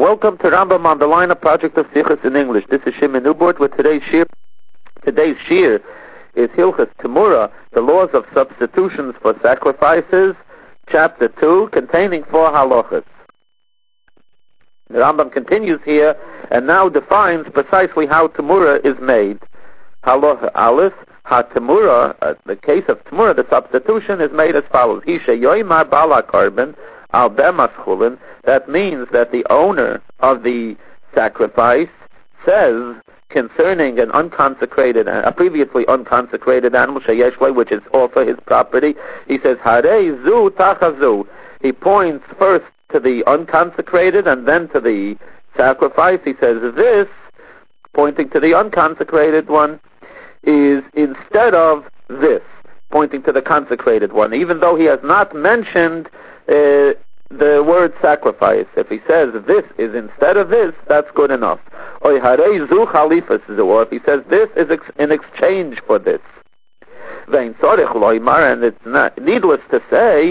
Welcome to Rambam on the Line of Project of Sichos in English. This is Shimon Newport with today's shir. Today's shir is Hilchos Temura, the laws of substitutions for sacrifices, chapter 2, containing 4 halachas. The Rambam continues here and now defines precisely how Temura is made. Halacha Aleph, ha-Temura, the case of Temura, the substitution is made as follows. Hisha yoimar bala karben, al bemas chulin. That means that the owner of the sacrifice says concerning an unconsecrated, a previously unconsecrated animal, sheyeshvei, which is also his property, he says, harei zu tachazu. He points first to the unconsecrated and then to the sacrifice. He says, this, pointing to the unconsecrated one, is instead of this, pointing to the consecrated one, even though he has not mentioned the word sacrifice. If he says this is instead of this, that's good enough. Or if he says this is in exchange for this. And it's not needless to say,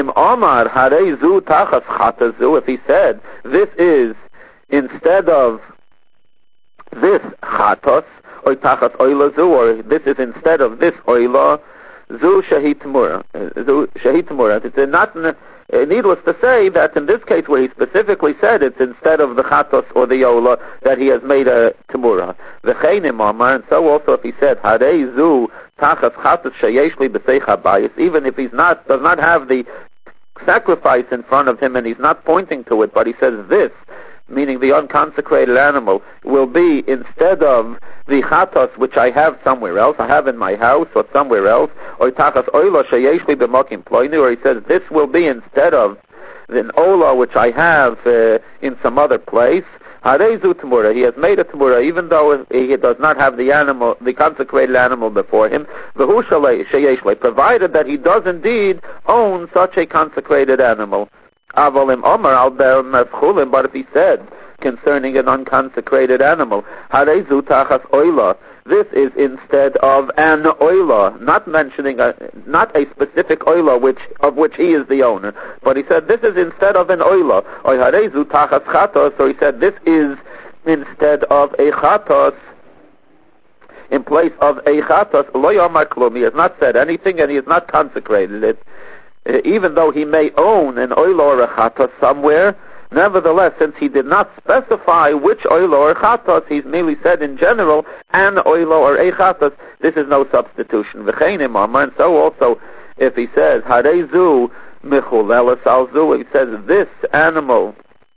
if he said this is instead of this chatos, or tachas oila zu, or this is instead of this oila, zu shahit temura. It's not needless to say that in this case where he specifically said it's instead of the chatos or the oila, that he has made a temura. V'cheinim amar, and so also if he said harei zu tachas chatos sheyesh li b'seich habayis, even if does not have the sacrifice in front of him and he's not pointing to it, but he says this, meaning the unconsecrated animal, will be instead of the chatos which I have somewhere else, I have in my house or somewhere else, or tachas oila sheyesh li b'makim ploini, or he says this will be instead of an ola which I have in some other place. Harezu temura, he has made a temura even though he does not have the animal, the consecrated animal before him. V'hu sheyesh li, provided that he does indeed own such a consecrated animal. Avolim Omar al Mefchulim, but if he said concerning an unconsecrated animal, Harezu tachas oila, this is instead of an oila, not mentioning not a specific oila of which he is the owner, but he said this is instead of an oila, or Harezu tachas chatos, or he said this is instead of a chatos, in place of a chatos, lo yomar klum, he has not said anything and he has not consecrated it. Even though he may own an oila or a chatos somewhere, nevertheless, since he did not specify which oila or chatos, he's merely said in general, an oila or a chatos, this is no substitution. V'cheinim amar, and so also, if he says, harei zu mechuleles al zu, he says, this animal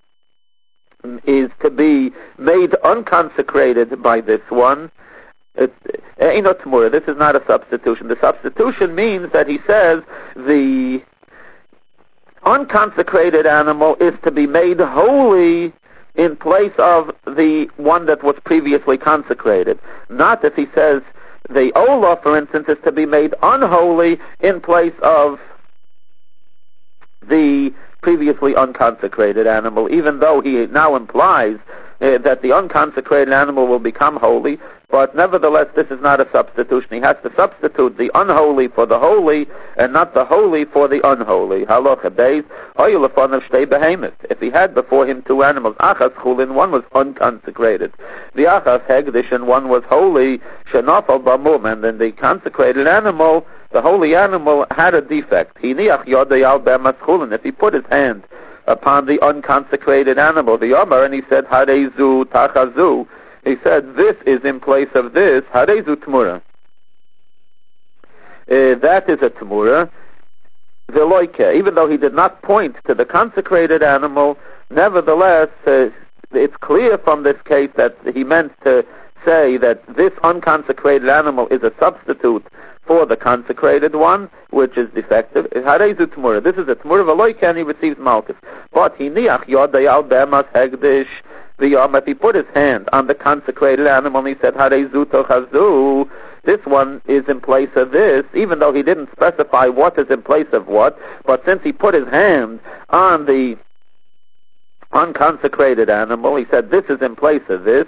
is to be made unconsecrated by this one, this is not a substitution. The substitution means that he says the unconsecrated animal is to be made holy in place of the one that was previously consecrated. Not if he says the ola, for instance, is to be made unholy in place of the previously unconsecrated animal, even though he now implies that the unconsecrated animal will become holy, but nevertheless this is not a substitution. He has to substitute the unholy for the holy, and not the holy for the unholy. Halacha beis, oyulafonav shtei behemoth. If he had before him 2 animals, achas chulin, one was unconsecrated, the achas hegdish, and one was holy, shenafal bamum, and then the consecrated animal, the holy animal, had a defect. Hiniach yodei al bemas chulin, if he put his hand upon the unconsecrated animal, the Yomar, and he said, Harezu tachazu, he said, this is in place of this, Harezu temura. That is a temura. Veloike, even though he did not point to the consecrated animal, nevertheless, it's clear from this case that he meant to say that this unconsecrated animal is a substitute for the consecrated one, which is defective. Harezu temura. This is a temura v'loike, and he receives malchus. But he niach yodei al bemas hegdish v'yom. If he put his hand on the consecrated animal and he said harezu tochazu, this one is in place of this, even though he didn't specify what is in place of what. But since he put his hand on the unconsecrated animal, he said this is in place of this.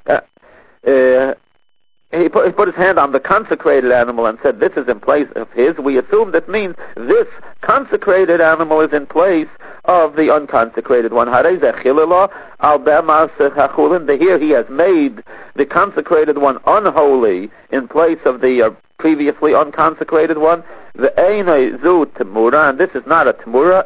He put his hand on the consecrated animal and said this is in place of his. We assume that means this consecrated animal is in place of the unconsecrated one. Here he has made the consecrated one unholy in place of the previously unconsecrated one. The Einay Zu Temura, and this is not a Temura,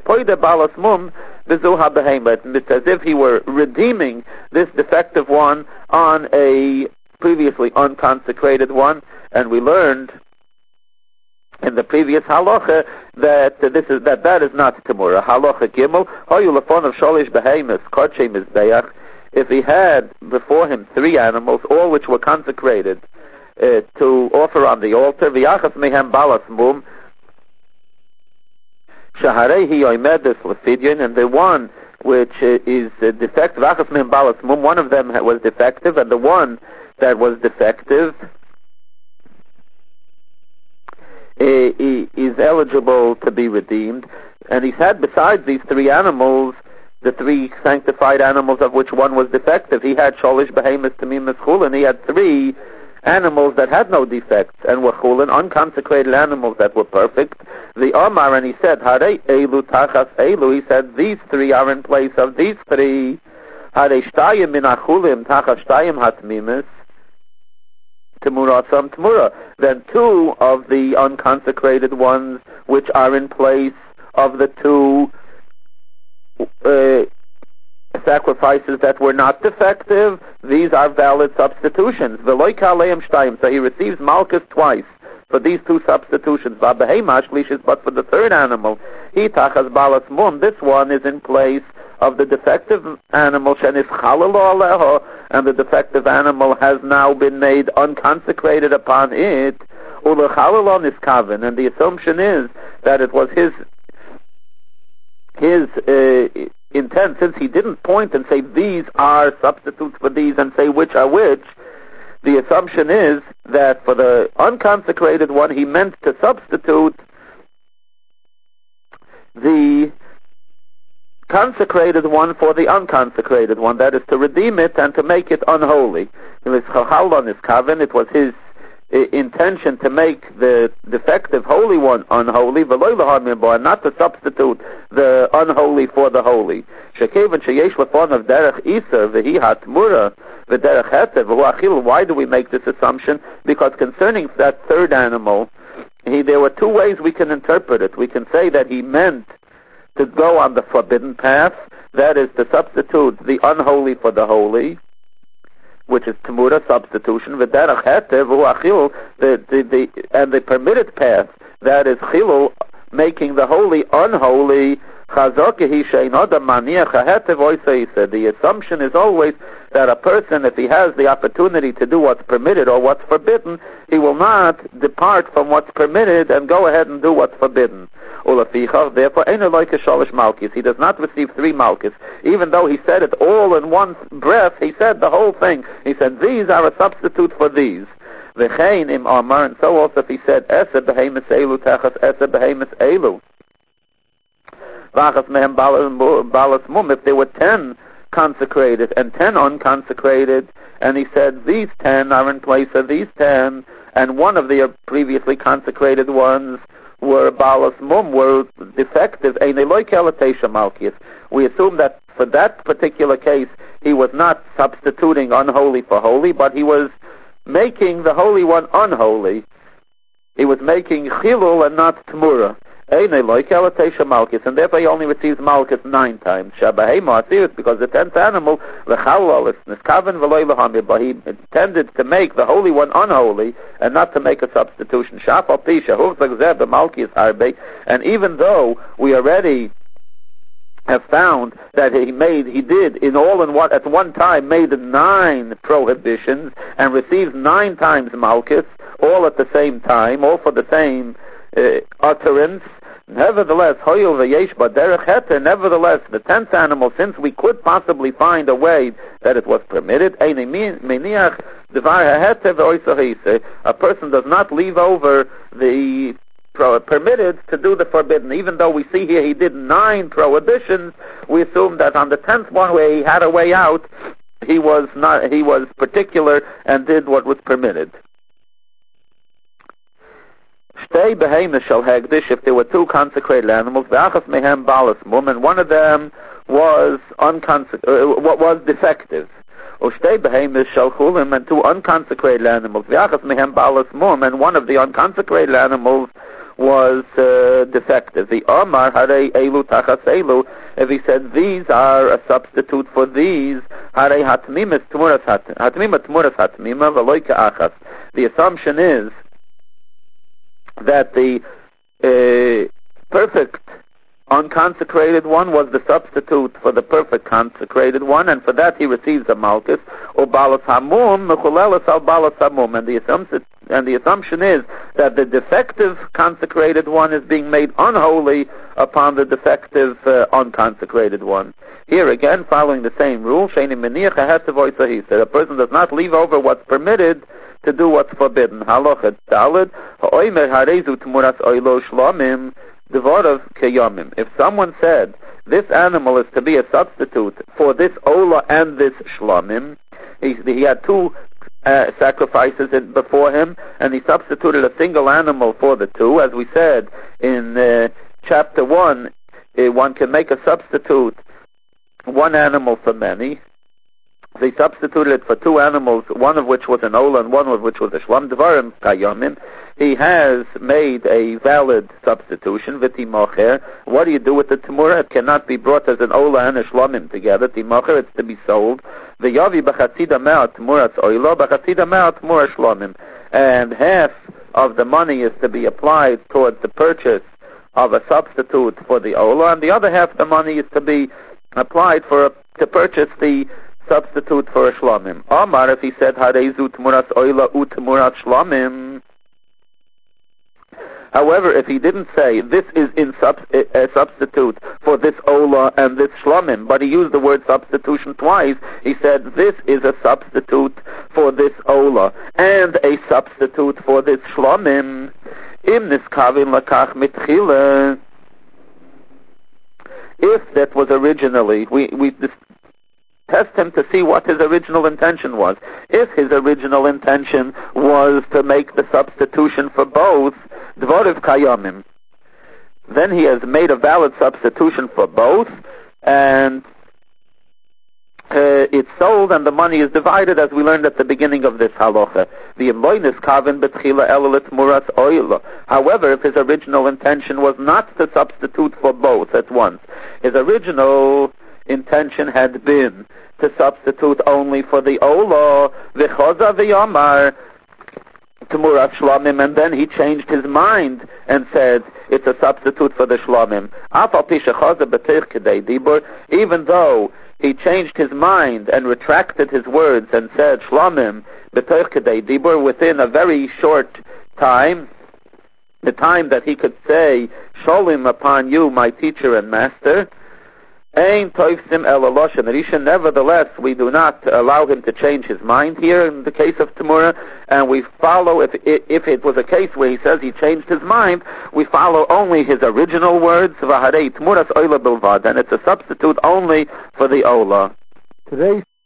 it's as if he were redeeming this defective one on a previously unconsecrated one, and we learned in the previous halacha that that is not Temura. Halacha Gimel, Hoyulafon of Sholish Behemoth, Korche Mizbeach, if he had before him 3 animals, all which were consecrated to offer on the altar, V'yachas mehem balas mum, Shaharehi oimedus lefidyon, and the one which is defective, V'yachas mehem balas mum, one of them was defective, and the one that was defective is eligible to be redeemed. And he's had, besides these 3 animals, the 3 sanctified animals of which one was defective. He had Sholish Behemoth Tamim Chulin. He had 3 animals that had no defects and were Chulin, unconsecrated animals that were perfect. The Omar, and he said, Hare Elu Tachas Elu, he said, these 3 are in place of these 3. Hare Shtayim Min Achulim Tachas Shtayim Hatmimis. Temurasam Temura. Then 2 of the unconsecrated ones which are in place of the 2 sacrifices that were not defective, these are valid substitutions. V'loi kaleim shtayim, so he receives malchus twice for these 2 substitutions. V'abeheimash lishis, but for the 3rd animal, he tachas balas mum, this one is in place of the defective animal, shenis chalalo aleho, and the defective animal has now been made unconsecrated upon it. Ulechalalo niskaven, and the assumption is that it was his intent, since he didn't point and say these are substitutes for these and say which are which. The assumption is that for the unconsecrated one he meant to substitute the consecrated one for the unconsecrated one, that is to redeem it and to make it unholy. It was his intention to make the defective holy one unholy, and not to substitute the unholy for the holy. Why do we make this assumption? Because concerning that 3rd animal, there were 2 ways we can interpret it. We can say that he meant to go on the forbidden path, that is to substitute the unholy for the holy, which is Temura, substitution, and the permitted path, that is Chilul, making the holy unholy. The assumption is always that a person, if he has the opportunity to do what's permitted or what's forbidden, he will not depart from what's permitted and go ahead and do what's forbidden. Therefore, he does not receive 3 malchus. Even though he said it all in one breath, he said the whole thing. He said, these are a substitute for these. And so also if he said, Esa behemoth elu techas Esa behemoth elu. If there were 10 consecrated and 10 unconsecrated, and he said these 10 are in place of these 10, and one of the previously consecrated ones were balas mum, were defective, we assume that for that particular case he was not substituting unholy for holy, but he was making the holy one unholy. He was making chilul and not temura. And therefore he only receives malchus 9 times. Because the 10th animal, but he intended to make the holy one unholy and not to make a substitution. And even though we already have found that he did at one time made 9 prohibitions and received 9 times malchus, all at the same time, all for the same utterance. Nevertheless, the 10th animal, since we could possibly find a way that it was permitted, a person does not leave over the permitted to do the forbidden. Even though we see here he did 9 prohibitions, we assume that on the 10th one where he had a way out, he was particular and did what was permitted. Shtei behemoth shall hegdish, if there were two consecrated animals, ve'achas mehem balas mum, and one of them was defective. Ushtei behemoth shall chulim, and two unconsecrated animals, ve'achas mehem balas mum, and one of the unconsecrated animals was defective. The Omar Harei Elu Tachas Elu, if he said these are a substitute for these, Harei Hatmima Tmuras Hatmima V'loi Ka'achas. The assumption is that the perfect unconsecrated one was the substitute for the perfect consecrated one, and for that he receives a malchus, or balas hamum mechulelas al balas hamum, and the assumption is that the defective consecrated one is being made unholy upon the defective unconsecrated one. Here again, following the same rule, sheini meniach ha'hetavoy sahis, that a person does not leave over what's permitted to do what's forbidden. Halachah daled ha'oimer harezu tmuras oilo shlomim Devorav keyomim. If someone said this animal is to be a substitute for this ola and this shlomim, he had two sacrifices before him, and he substituted a single animal for the two. As we said in chapter 1, one can make a substitute, one animal for many. They substituted it for two animals, one of which was an ola and one of which was a shlom. Devarim kayomim. He has made a valid substitution, v'timocher. What do you do with the temura? It cannot be brought as an ola and a shlomim together. Timocher, it's to be sold. V'yavi b'chatzida me'at temuras oila, b'chatzida me'at temura shlomim. And half of the money is to be applied towards the purchase of a substitute for the ola, and the other half of the money is to be applied to purchase the substitute for a shlomim. Omar, if he said harezu temuras oila u temuras shlomim. However, if he didn't say this is a substitute for this ola and this shlomim, but he used the word substitution twice, he said this is a substitute for this ola and a substitute for this shlomim. Im niskavin lakach mitchila. If that was originally, we test him to see what his original intention was. If his original intention was to make the substitution for both, dvoriv kayomim, then he has made a valid substitution for both, and it's sold and the money is divided, as we learned at the beginning of this halacha. The imloinis kavin betchila elalit muras oila. However, if his original intention was not to substitute for both at once, his original intention had been to substitute only for the ola, v'choza v'yamar temuras shlomim, and then he changed his mind and said it's a substitute for the shlomim. Afal pi shechoza b'teich kedei dibur, even though he changed his mind and retracted his words and said shlomim b'teich kedei dibur within a very short time, the time that he could say sholim upon you, my teacher and master. Ein toifsim elaloshen risha. Nevertheless, we do not allow him to change his mind here in the case of Temura, and we follow, if it was a case where he says he changed his mind, we follow only his original words, v'harei Temuras oila bilvad, and it's a substitute only for the ola. Today.